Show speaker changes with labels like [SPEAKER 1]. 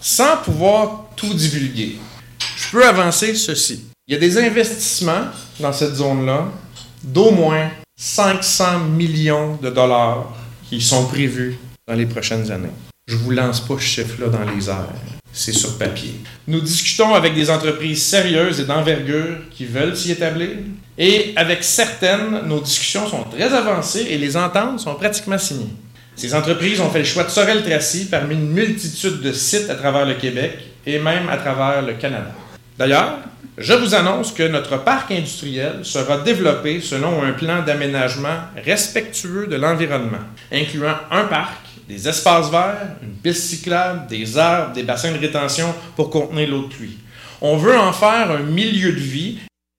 [SPEAKER 1] Sans pouvoir tout divulguer, je peux avancer ceci. Il y a des investissements dans cette zone-là d'au moins 500 millions de dollars qui sont prévus dans les prochaines années. Je ne vous lance pas ce chiffre-là dans les airs. C'est sur papier. Nous discutons avec des entreprises sérieuses et d'envergure qui veulent s'y établir. Et avec certaines, nos discussions sont très avancées et les ententes sont pratiquement signées. Ces entreprises ont fait le choix de Sorel-Tracy parmi une multitude de sites à travers le Québec et même à travers le Canada. D'ailleurs, je vous annonce que notre parc industriel sera développé selon un plan d'aménagement respectueux de l'environnement, incluant un parc, des espaces verts, une piste cyclable, des arbres, des bassins de rétention pour contenir l'eau de pluie. On veut en faire un milieu de vie